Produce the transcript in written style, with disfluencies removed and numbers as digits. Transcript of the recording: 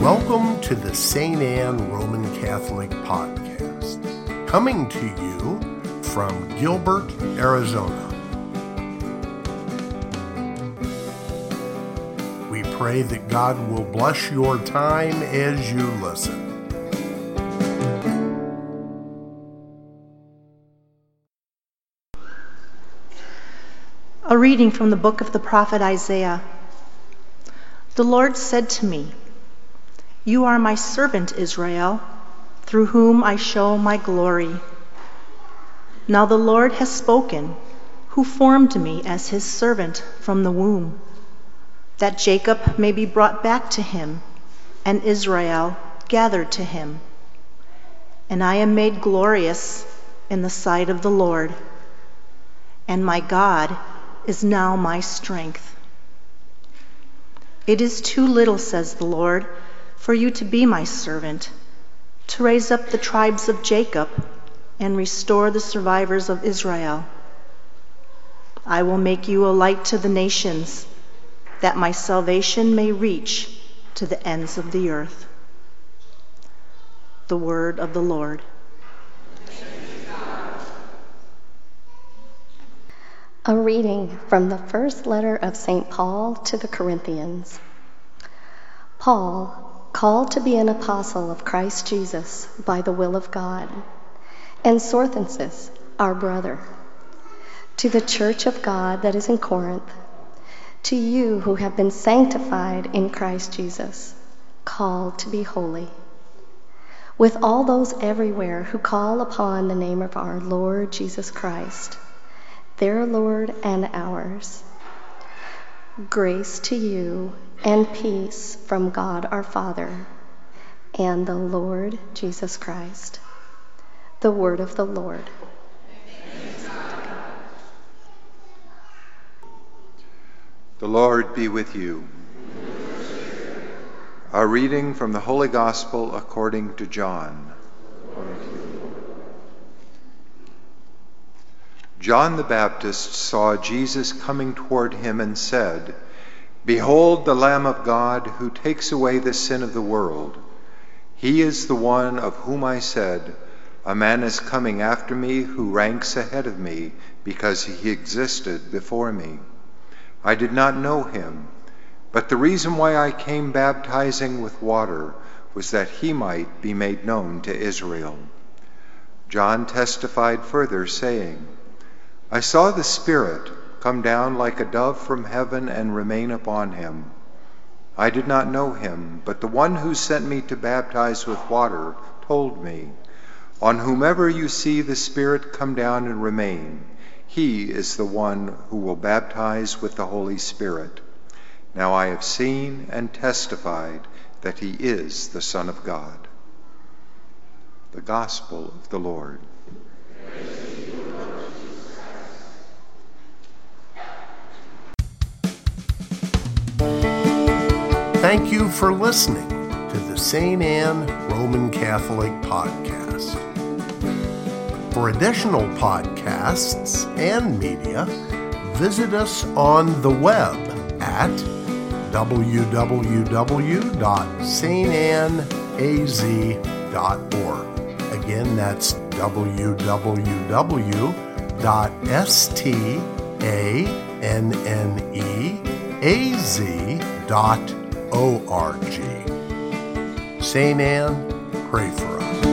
Welcome to the St. Anne Roman Catholic Podcast, coming to you from Gilbert, Arizona. We pray that God will bless your time as you listen. A reading from the book of the prophet Isaiah. The Lord said to me, "You are my servant Israel, through whom I show my glory." Now the Lord has spoken, who formed me as his servant from the womb, that Jacob may be brought back to him, and Israel gathered to him. And I am made glorious in the sight of the Lord, and my God is now my strength. It is too little, says the Lord, for you to be my servant, to raise up the tribes of Jacob and restore the survivors of Israel. I will make you a light to the nations, that my salvation may reach to the ends of the earth. The word of the Lord. A reading from the first letter of St. Paul to the Corinthians. Paul, called to be an apostle of Christ Jesus by the will of God, and Sosthenes, our brother, to the church of God that is in Corinth, to you who have been sanctified in Christ Jesus, called to be holy, with all those everywhere who call upon the name of our Lord Jesus Christ, their Lord and ours. Grace to you and peace from God our Father and the Lord Jesus Christ. The word of the Lord. The Lord be with you. A reading from the Holy Gospel according to John. John the Baptist saw Jesus coming toward him and said, "Behold the Lamb of God who takes away the sin of the world. He is the one of whom I said, 'A man is coming after me who ranks ahead of me because he existed before me.' I did not know him, but the reason why I came baptizing with water was that he might be made known to Israel." John testified further, saying, "I saw the Spirit come down like a dove from heaven and remain upon him. I did not know him, but the one who sent me to baptize with water told me, 'On whomever you see the Spirit come down and remain, he is the one who will baptize with the Holy Spirit.' Now I have seen and testified that he is the Son of God." The Gospel of the Lord. Thank you for listening to the St. Anne Roman Catholic Podcast. For additional podcasts and media, visit us on the web at www.stanaz.org. Again, that's www.stanneaz.org. St. Anne, pray for us.